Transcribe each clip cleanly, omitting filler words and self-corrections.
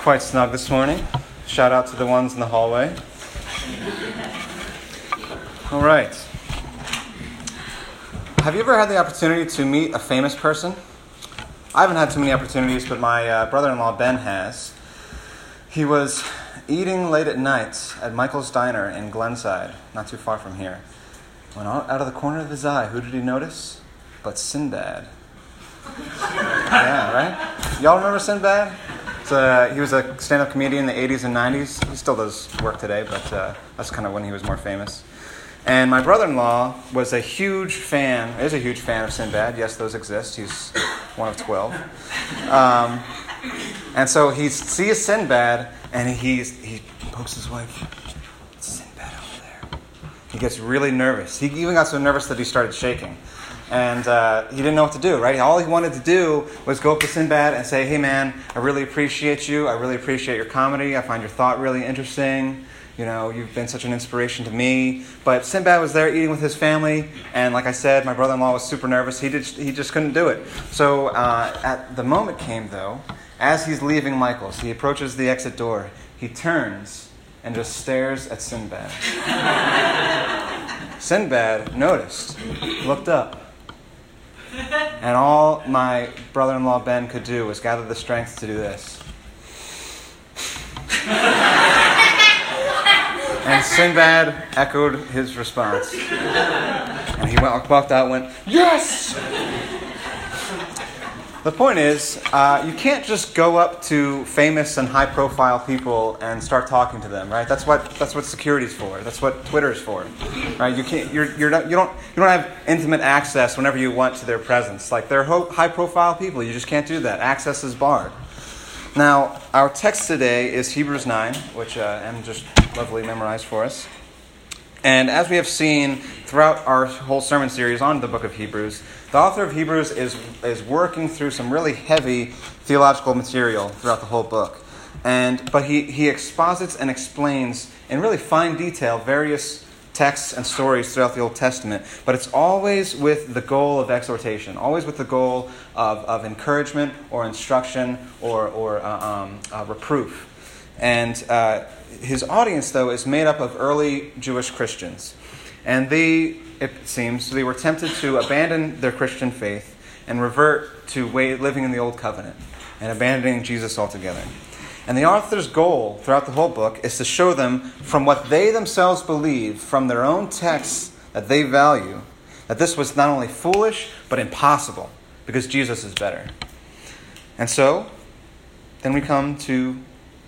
quite snug this morning. Shout out to the ones in the hallway. All right. Have you ever had the opportunity to meet a famous person? I haven't had too many opportunities, but my brother-in-law Ben has. He was eating late at night at Michael's Diner in Glenside, not too far from here. When out of the corner of his eye, who did he notice? But Sinbad. Yeah, right? Y'all remember Sinbad? He was a stand-up comedian in the 80s and 90s. He still does work today, but that's kind of when he was more famous. And my brother-in-law is a huge fan of Sinbad. Yes, those exist. He's one of 12. And so he sees Sinbad, and he pokes his wife. It's Sinbad over there. He gets really nervous. He even got so nervous that he started shaking. And he didn't know what to do, right? All he wanted to do was go up to Sinbad and say, "Hey, man, I really appreciate you. I really appreciate your comedy. I find your thought really interesting. You know, you've been such an inspiration to me." But Sinbad was there eating with his family, and like I said, my brother-in-law was super nervous. He just couldn't do it. So at the moment came, though, as he's leaving Michael's, he approaches the exit door. He turns and just stares at Sinbad. Sinbad noticed, looked up. And all my brother-in-law Ben could do was gather the strength to do this. And Sinbad echoed his response. And he walked out and went, "Yes!" The point is, you can't just go up to famous and high-profile people and start talking to them, right? That's what security's for. That's what Twitter's for, right? You don't have intimate access whenever you want to their presence. Like, they're high-profile people. You just can't do that. Access is barred. Now, our text today is Hebrews 9, which Em just lovely memorized for us. And as we have seen throughout our whole sermon series on the book of Hebrews, the author of Hebrews is working through some really heavy theological material throughout the whole book. But he exposits and explains in really fine detail various texts and stories throughout the Old Testament. But it's always with the goal of exhortation, always with the goal of encouragement or instruction or reproof. And his audience, though, is made up of early Jewish Christians. And it seems, they were tempted to abandon their Christian faith and revert to living in the Old Covenant and abandoning Jesus altogether. And the author's goal throughout the whole book is to show them from what they themselves believe, from their own texts that they value, that this was not only foolish, but impossible, because Jesus is better. And so, then we come to...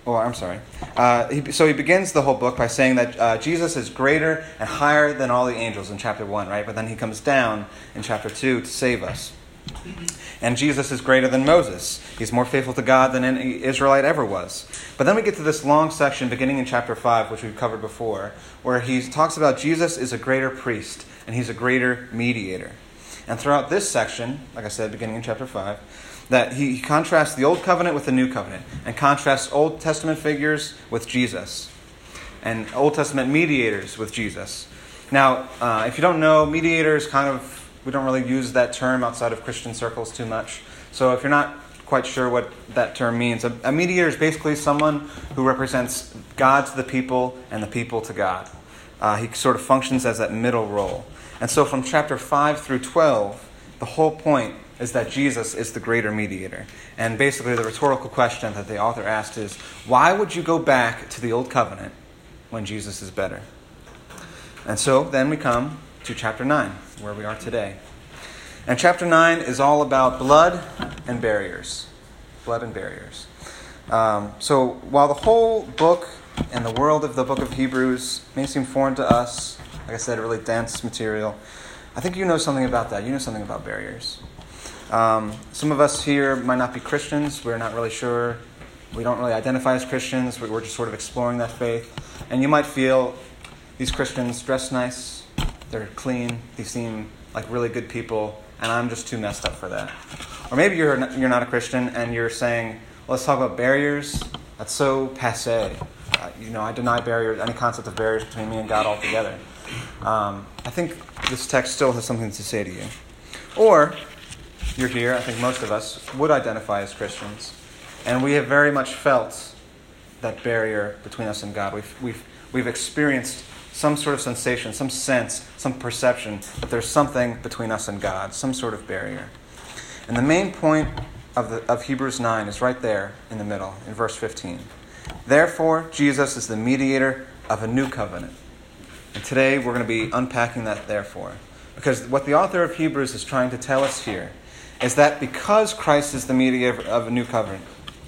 So he begins the whole book by saying that Jesus is greater and higher than all the angels in chapter 1, right? But then he comes down in chapter 2 to save us. And Jesus is greater than Moses. He's more faithful to God than any Israelite ever was. But then we get to this long section beginning in chapter 5, which we've covered before, where he talks about Jesus is a greater priest and he's a greater mediator. And throughout this section, like I said, beginning in chapter 5, that he contrasts the Old Covenant with the New Covenant and contrasts Old Testament figures with Jesus and Old Testament mediators with Jesus. Now, if you don't know, mediators we don't really use that term outside of Christian circles too much. So if you're not quite sure what that term means, a mediator is basically someone who represents God to the people and the people to God. He sort of functions as that middle role. And so from chapter 5 through 12, the whole point is that Jesus is the greater mediator. And basically the rhetorical question that the author asked is, why would you go back to the Old Covenant when Jesus is better? And so then we come to chapter 9, where we are today. And chapter 9 is all about blood and barriers. Blood and barriers. So while the whole book and the world of the book of Hebrews may seem foreign to us, like I said, really dense material, I think you know something about that. You know something about barriers. Some of us here might not be Christians. We're not really sure. We don't really identify as Christians. We're just sort of exploring that faith. And you might feel these Christians dress nice. They're clean. They seem like really good people. And I'm just too messed up for that. Or maybe you're not a Christian and you're saying, well, let's talk about barriers. That's so passé. I deny barriers, any concept of barriers between me and God altogether. I think this text still has something to say to you. Or you're here, I think most of us would identify as Christians, and we have very much felt that barrier between us and God. We've experienced some sort of sensation, some sense, some perception that there's something between us and God, some sort of barrier. And the main point of Hebrews 9 is right there in the middle, in verse 15. Therefore, Jesus is the mediator of a new covenant. And today we're going to be unpacking that therefore. Because what the author of Hebrews is trying to tell us here is that because Christ is the mediator of a new covenant,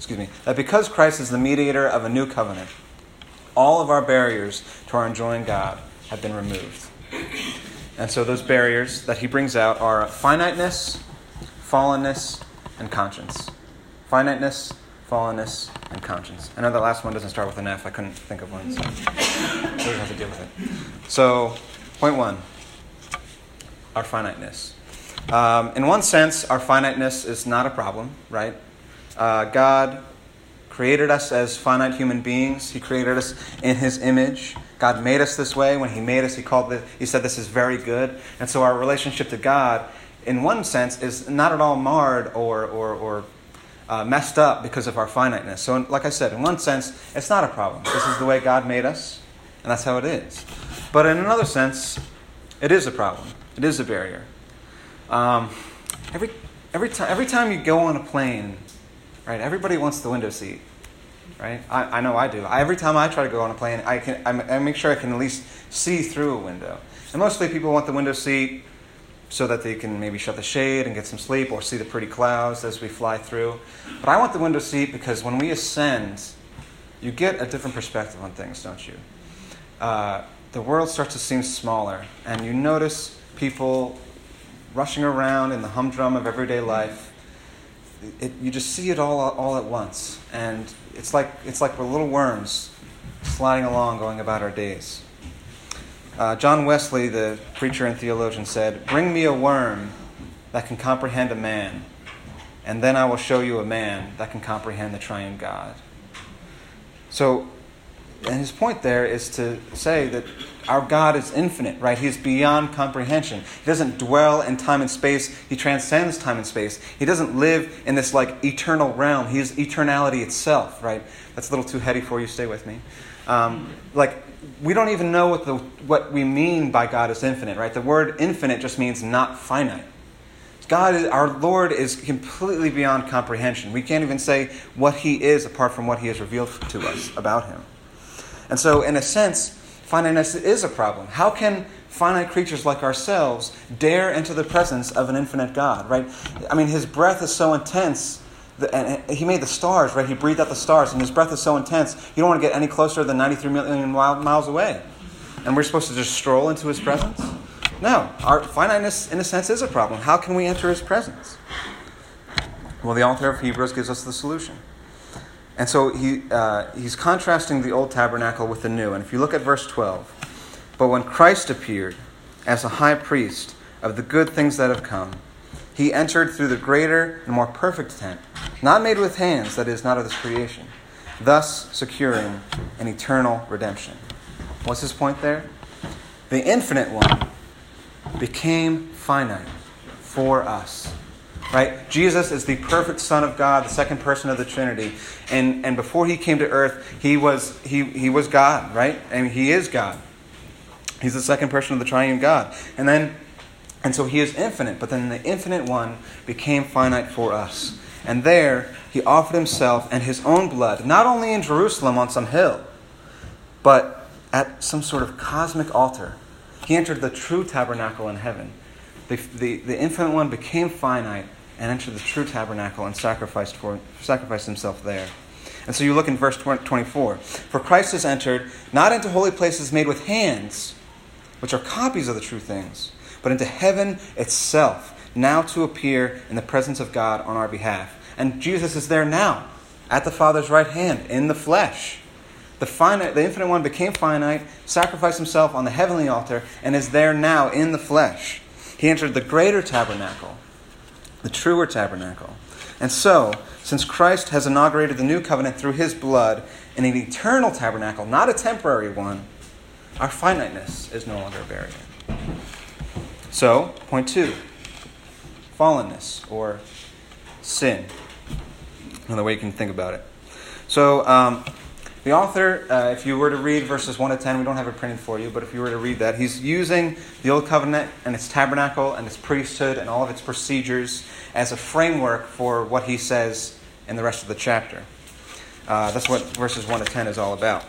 all of our barriers to our enjoying God have been removed. And so those barriers that he brings out are finiteness, fallenness, and conscience. Finiteness, fallenness, and conscience. I know the last one doesn't start with an F. I couldn't think of one, so we'll have to deal with it. So, point 1, our finiteness. In one sense, our finiteness is not a problem, right? God created us as finite human beings. He created us in His image. God made us this way. When He made us, He said this is very good. And so our relationship to God, in one sense, is not at all marred or messed up because of our finiteness. So, like I said, in one sense, it's not a problem. This is the way God made us, and that's how it is. But in another sense, it is a problem. It is a barrier. Every time you go on a plane, right? Everybody wants the window seat, right? I know I do. Every time I try to go on a plane, I make sure I can at least see through a window. And mostly people want the window seat so that they can maybe shut the shade and get some sleep or see the pretty clouds as we fly through. But I want the window seat because when we ascend, you get a different perspective on things, don't you? The world starts to seem smaller, and you notice people rushing around in the humdrum of everyday life. You just see it all at once, and it's like we're little worms sliding along, going about our days. John Wesley, the preacher and theologian, said, "Bring me a worm that can comprehend a man, and then I will show you a man that can comprehend the triune God." So, and his point there is to say that our God is infinite, right? He's beyond comprehension. He doesn't dwell in time and space. He transcends time and space. He doesn't live in this eternal realm. He is eternality itself, right? That's a little too heady for you. Stay with me. We don't even know what we mean by God is infinite, right? The word infinite just means not finite. God, our Lord, is completely beyond comprehension. We can't even say what He is apart from what He has revealed to us about Him. And so, in a sense, finiteness is a problem. How can finite creatures like ourselves dare enter the presence of an infinite God, right? I mean, His breath is so intense, and He made the stars, right? He breathed out the stars, and His breath is so intense, you don't want to get any closer than 93 million miles away. And we're supposed to just stroll into His presence? No, our finiteness, in a sense, is a problem. How can we enter His presence? Well, the author of Hebrews gives us the solution. And so he's contrasting the old tabernacle with the new. And if you look at verse 12, "But when Christ appeared as a high priest of the good things that have come, He entered through the greater and more perfect tent, not made with hands, that is, not of this creation, thus securing an eternal redemption." What's his point there? The infinite one became finite for us. Right? Jesus is the perfect Son of God, the second person of the Trinity. And before He came to earth, He was God, right? And He is God. He's the second person of the triune God. And so He is infinite, but then the infinite one became finite for us. And there He offered Himself and His own blood, not only in Jerusalem on some hill, but at some sort of cosmic altar. He entered the true tabernacle in heaven. The infinite one became finite and entered the true tabernacle and sacrificed Himself there. And so you look in verse 24. "For Christ has entered not into holy places made with hands, which are copies of the true things, but into heaven itself, now to appear in the presence of God on our behalf." And Jesus is there now, at the Father's right hand, in the flesh. The infinite one became finite, sacrificed Himself on the heavenly altar, and is there now in the flesh. He entered the greater tabernacle, the truer tabernacle. And so, since Christ has inaugurated the new covenant through His blood in an eternal tabernacle, not a temporary one, our finiteness is no longer a barrier. So, point 2, fallenness, or sin. Another way you can think about it. So, The author, if you were to read verses 1 to 10, we don't have it printed for you, but if you were to read that, he's using the Old Covenant and its tabernacle and its priesthood and all of its procedures as a framework for what he says in the rest of the chapter. That's what verses 1 to 10 is all about.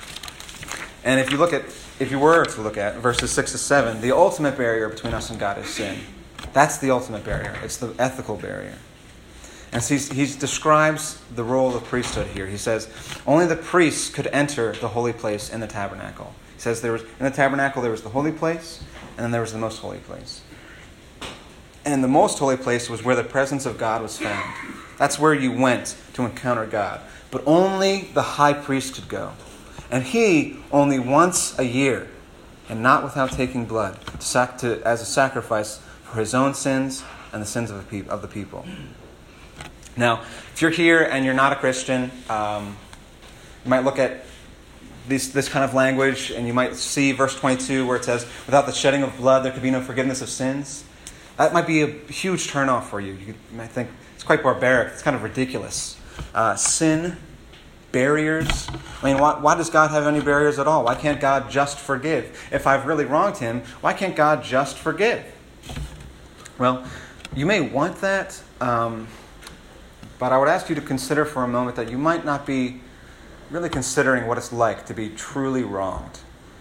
And if you were to look at verses 6 to 7, the ultimate barrier between us and God is sin. That's the ultimate barrier. It's the ethical barrier. And so he describes the role of priesthood here. He says, only the priests could enter the holy place in the tabernacle. He says in the tabernacle there was the holy place, and then there was the most holy place. And the most holy place was where the presence of God was found. That's where you went to encounter God. But only the high priest could go. And he only once a year, and not without taking blood, as a sacrifice for his own sins and the sins of the people. Now, if you're here and you're not a Christian, you might look at this kind of language, and you might see verse 22 where it says, without the shedding of blood, there could be no forgiveness of sins. That might be a huge turnoff for you. You might think it's quite barbaric. It's kind of ridiculous. Sin, barriers. I mean, why does God have any barriers at all? Why can't God just forgive? If I've really wronged him, why can't God just forgive? Well, you may want that, but I would ask you to consider for a moment that you might not be really considering what it's like to be truly wronged.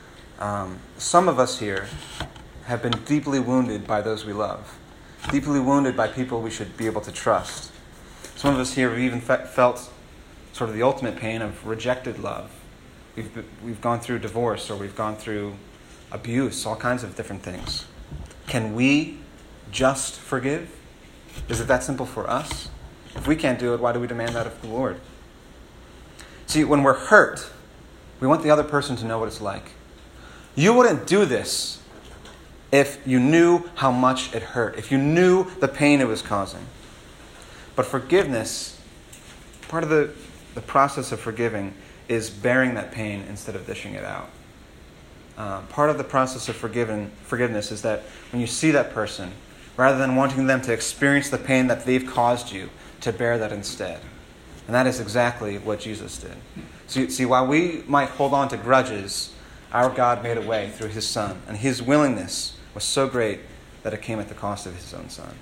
Some of us here have been deeply wounded by those we love, deeply wounded by people we should be able to trust. Some of us here have even felt sort of the ultimate pain of rejected love. We've gone through divorce, or we've gone through abuse, all kinds of different things. Can we just forgive? Is it that simple for us? If we can't do it, why do we demand that of the Lord? See, when we're hurt, we want the other person to know what it's like. You wouldn't do this if you knew how much it hurt, if you knew the pain it was causing. But forgiveness, part of the process of forgiving is bearing that pain instead of dishing it out. Part of the process of forgiveness is that when you see that person, rather than wanting them to experience the pain that they've caused you, to bear that instead. And that is exactly what Jesus did. So see, while we might hold on to grudges, our God made a way through his Son, and his willingness was so great that it came at the cost of his own Son.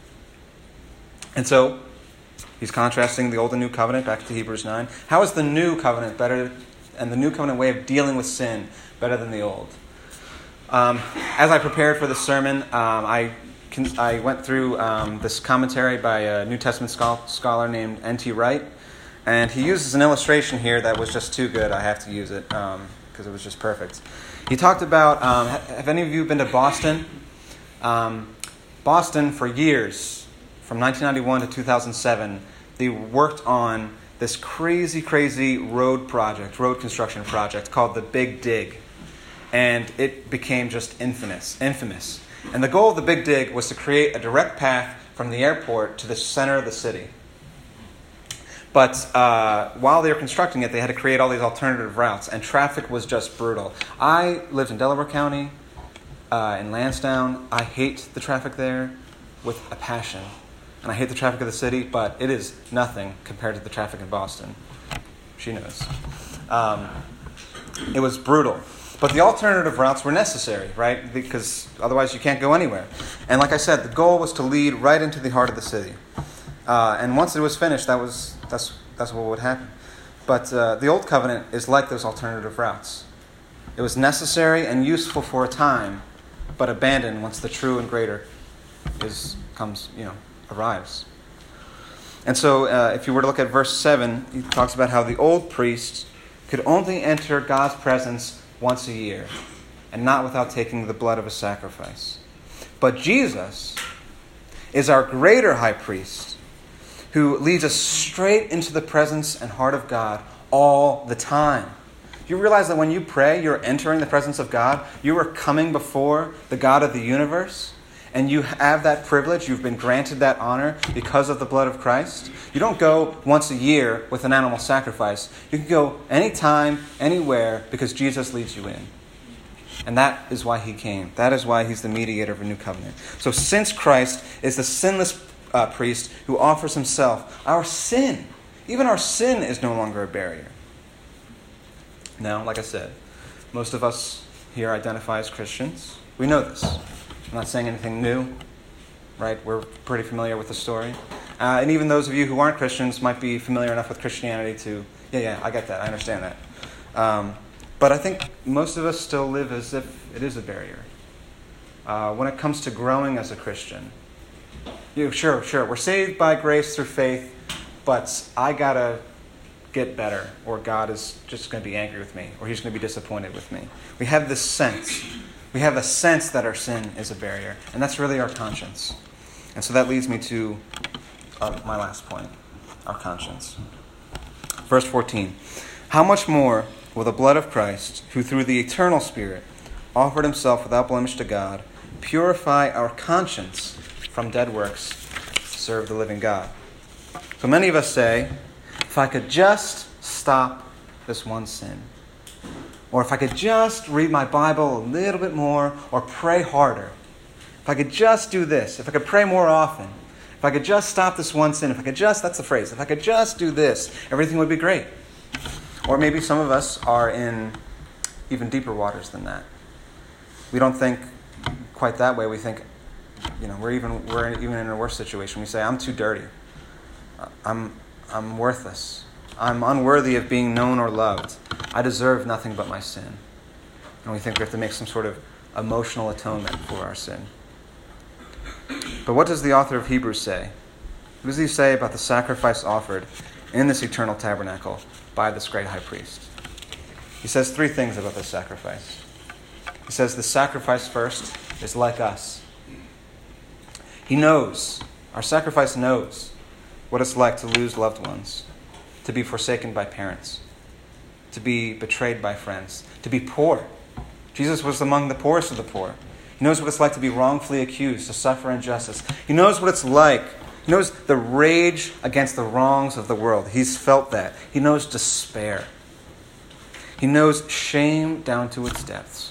And so, he's contrasting the Old and New Covenant, back to Hebrews 9. How is the New Covenant better, and the New Covenant way of dealing with sin better than the Old? As I prepared for the sermon, I went through this commentary by a New Testament scholar named N.T. Wright, and he uses an illustration here that was just too good. I have to use it because it was just perfect. He talked about, have any of you been to Boston? Boston, for years, from 1991 to 2007, they worked on this crazy road construction project called the Big Dig. And it became just infamous. And the goal of the Big Dig was to create a direct path from the airport to the center of the city. But while they were constructing it, they had to create all these alternative routes, and traffic was just brutal. I lived in Delaware County, in Lansdowne. I hate the traffic there with a passion. And I hate the traffic of the city, but it is nothing compared to the traffic in Boston. She knows. It was brutal. But the alternative routes were necessary, right? Because otherwise you can't go anywhere. And like I said, the goal was to lead right into the heart of the city. And once it was finished, that's what would happen. But the Old Covenant is like those alternative routes. It was necessary and useful for a time, but abandoned once the true and greater arrives. And so if you were to look at verse 7, he talks about how the old priests could only enter God's presence once a year, and not without taking the blood of a sacrifice. But Jesus is our greater high priest, who leads us straight into the presence and heart of God all the time. You realize that when you pray, you're entering the presence of God. You are coming before the God of the universe, and you have that privilege. You've been granted that honor because of the blood of Christ. You don't go once a year with an animal sacrifice. You can go anytime, anywhere, because Jesus leads you in. And that is why he came. That is why he's the mediator of a new covenant. So since Christ is the sinless priest who offers himself, our sin, even our sin, is no longer a barrier. Now, like I said, most of us here identify as Christians. We know this. I'm not saying anything new, right? We're pretty familiar with the story. And even those of you who aren't Christians might be familiar enough with Christianity to, yeah, I get that. I understand that. But I think most of us still live as if it is a barrier. When it comes to growing as a Christian, sure, we're saved by grace through faith, but I gotta get better, or God is just going to be angry with me, or he's going to be disappointed with me. We have this sense. We have a sense that our sin is a barrier, and that's really our conscience. And so that leads me to my last point, our conscience. Verse 14. How much more will the blood of Christ, who through the eternal Spirit offered himself without blemish to God, purify our conscience from dead works to serve the living God? So many of us say, if I could just stop this one sin, or if I could just read my Bible a little bit more, or pray harder, if I could just do this, if I could pray more often, if I could just stop this one sin, that's the phrase, if I could just do this, everything would be great. Or maybe some of us are in even deeper waters than that. We don't think quite that way. We think, we're even in a worse situation. We say, I'm too dirty. I'm worthless. I'm unworthy of being known or loved. I deserve nothing but my sin. And we think we have to make some sort of emotional atonement for our sin. But what does the author of Hebrews say? What does he say about the sacrifice offered in this eternal tabernacle by this great high priest? He says three things about this sacrifice. He says the sacrifice first is like us. He knows, our sacrifice knows what it's like to lose loved ones, to be forsaken by parents, to be betrayed by friends, to be poor. Jesus was among the poorest of the poor. He knows what it's like to be wrongfully accused, to suffer injustice. He knows what it's like. He knows the rage against the wrongs of the world. He's felt that. He knows despair. He knows shame down to its depths.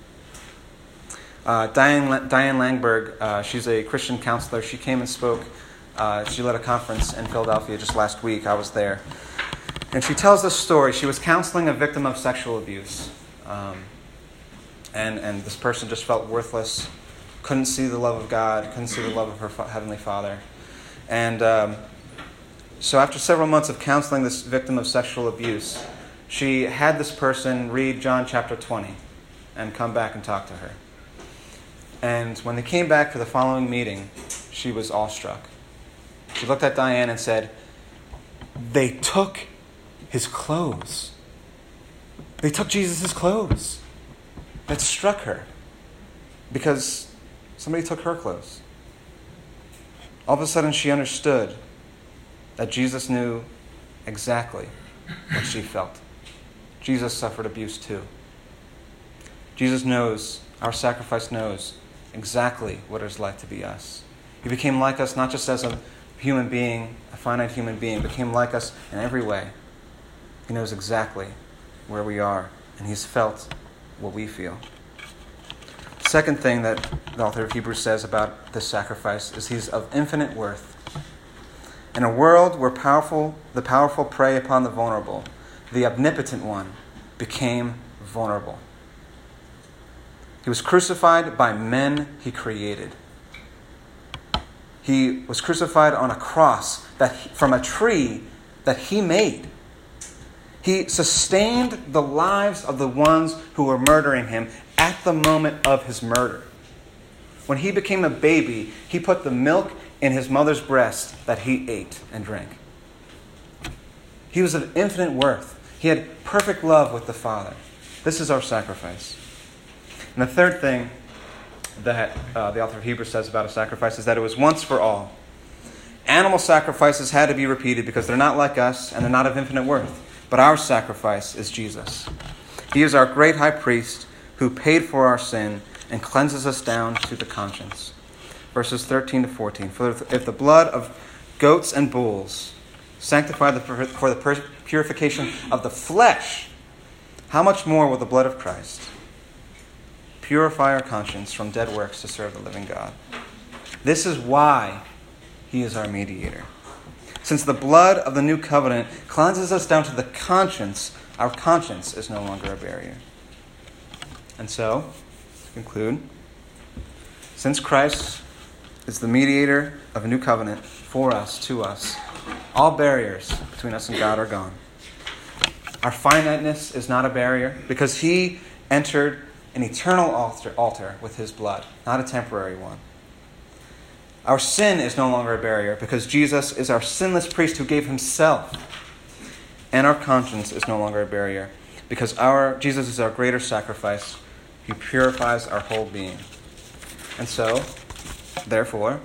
Diane Langberg, she's a Christian counselor. She came and spoke. She led a conference in Philadelphia just last week. I was there. And she tells this story. She was counseling a victim of sexual abuse. And this person just felt worthless, couldn't see the love of God, couldn't see the love of her Heavenly Father. And so after several months of counseling this victim of sexual abuse, she had this person read John chapter 20 and come back and talk to her. And when they came back for the following meeting, she was awestruck. She looked at Diane and said, "They took his clothes. They took Jesus' clothes." It struck her because somebody took her clothes. All of a sudden she understood that Jesus knew exactly what she felt. Jesus suffered abuse too. Jesus knows, our sacrifice knows exactly what it's like to be us. He became like us not just as a human being, a finite human being, became like us in every way. He knows exactly where we are, and he's felt what we feel. The second thing that the author of Hebrews says about this sacrifice is he's of infinite worth. In a world where the powerful prey upon the vulnerable, the omnipotent one became vulnerable. He was crucified by men he created. He was crucified on a cross from a tree that he made. He sustained the lives of the ones who were murdering him at the moment of his murder. When he became a baby, he put the milk in his mother's breast that he ate and drank. He was of infinite worth. He had perfect love with the Father. This is our sacrifice. And the third thing that the author of Hebrews says about a sacrifice is that it was once for all. Animal sacrifices had to be repeated because they're not like us and they're not of infinite worth. But our sacrifice is Jesus. He is our great high priest who paid for our sin and cleanses us down to the conscience. Verses 13 to 14. For if the blood of goats and bulls sanctify for the purification of the flesh, how much more will the blood of Christ purify our conscience from dead works to serve the living God? This is why he is our mediator. Since the blood of the new covenant cleanses us down to the conscience Our conscience is no longer a barrier. And so, to conclude, since Christ is the mediator of a new covenant for us, to us, all barriers between us and God are gone. Our finiteness is not a barrier because he entered an eternal altar with his blood, not a temporary one. Our sin is no longer a barrier because Jesus is our sinless priest who gave himself. And our conscience is no longer a barrier because Jesus is our greater sacrifice. He purifies our whole being. And so, therefore,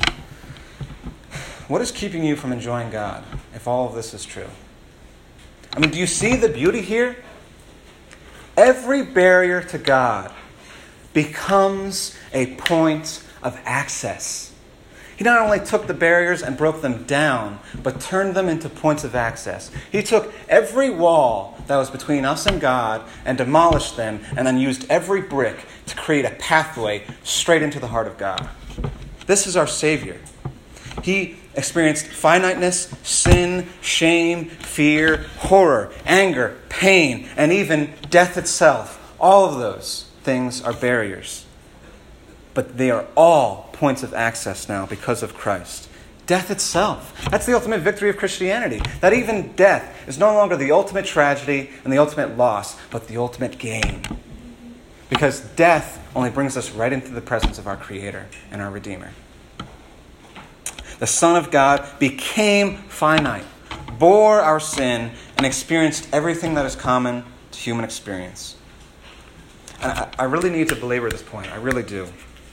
what is keeping you from enjoying God if all of this is true? I mean, do you see the beauty here? Every barrier to God becomes a point of access. He not only took the barriers and broke them down, but turned them into points of access. He took every wall that was between us and God and demolished them, and then used every brick to create a pathway straight into the heart of God. This is our Savior. He experienced finiteness, sin, shame, fear, horror, anger, pain, and even death itself. All of those things are barriers. But they are all points of access now because of Christ. Death itself. That's the ultimate victory of Christianity. That even death is no longer the ultimate tragedy and the ultimate loss, but the ultimate gain. Because death only brings us right into the presence of our Creator and our Redeemer. The Son of God became finite, bore our sin, and experienced everything that is common to human experience. And I really need to belabor this point. I really do.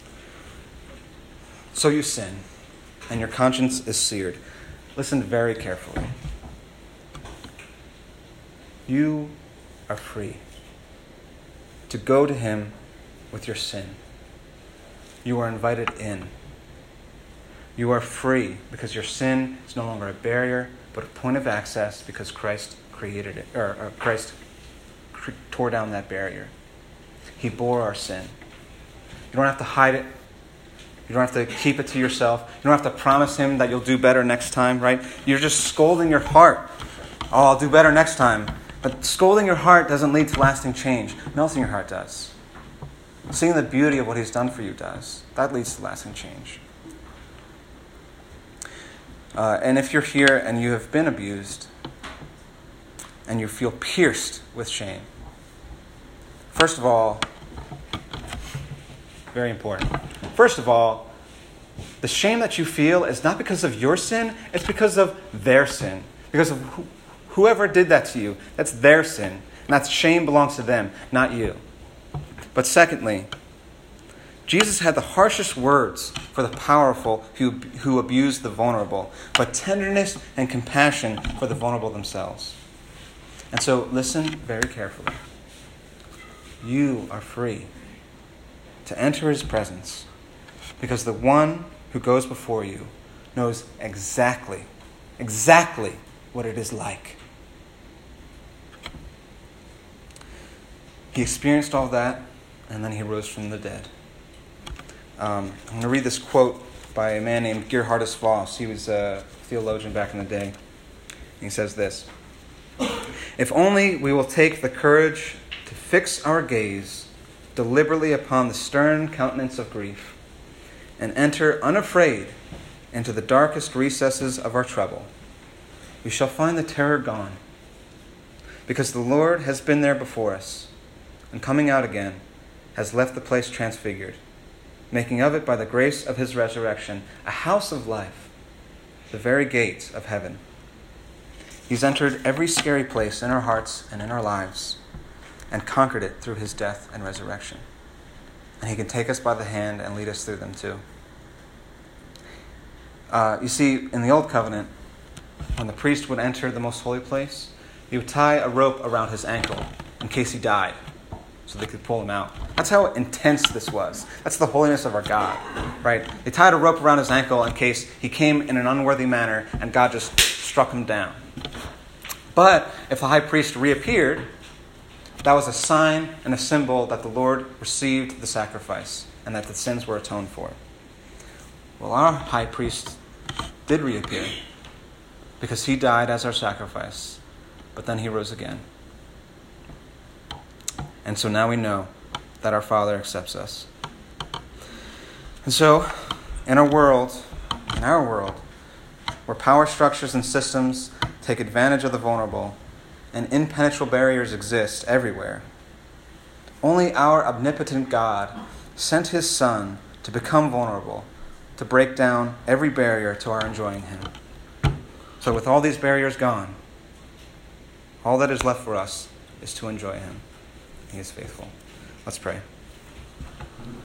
So you sin, and your conscience is seared. Listen very carefully. You are free to go to him with your sin. You are invited in. You are free because your sin is no longer a barrier, but a point of access because Christ created it, or Christ tore down that barrier. He bore our sin. You don't have to hide it. You don't have to keep it to yourself. You don't have to promise him that you'll do better next time, right? You're just scolding your heart. Oh, I'll do better next time. But scolding your heart doesn't lead to lasting change. Melting your heart does. Seeing the beauty of what he's done for you does. That leads to lasting change. And if you're here and you have been abused and you feel pierced with shame, first of all, very important. First of all, the shame that you feel is not because of your sin, it's because of their sin. Because of whoever did that to you, that's their sin. And that shame belongs to them, not you. But secondly, Jesus had the harshest words for the powerful who abuse the vulnerable, but tenderness and compassion for the vulnerable themselves. And so listen very carefully. You are free to enter his presence because the one who goes before you knows exactly what it is like. He experienced all that, and then he rose from the dead. I'm going to read this quote by a man named Geerhardus Vos. He was a theologian back in the day. He says this: "If only we will take the courage to fix our gaze deliberately upon the stern countenance of grief and enter unafraid into the darkest recesses of our trouble, we shall find the terror gone, because the Lord has been there before us, and coming out again has left the place transfigured, making of it by the grace of his resurrection a house of life, the very gate of heaven. He's entered every scary place in our hearts and in our lives and conquered it through his death and resurrection. And he can take us by the hand and lead us through them too." You see, in the Old Covenant, when the priest would enter the most holy place, he would tie a rope around his ankle in case he died, so they could pull him out. That's how intense this was. That's the holiness of our God, right? They tied a rope around his ankle in case he came in an unworthy manner and God just struck him down. But if the high priest reappeared, that was a sign and a symbol that the Lord received the sacrifice and that the sins were atoned for. Well, our high priest did reappear because he died as our sacrifice, but then he rose again. And so now we know that our Father accepts us. And so, in our world, where power structures and systems take advantage of the vulnerable and impenetrable barriers exist everywhere, only our omnipotent God sent his Son to become vulnerable, to break down every barrier to our enjoying him. So with all these barriers gone, all that is left for us is to enjoy him. He is faithful. Let's pray.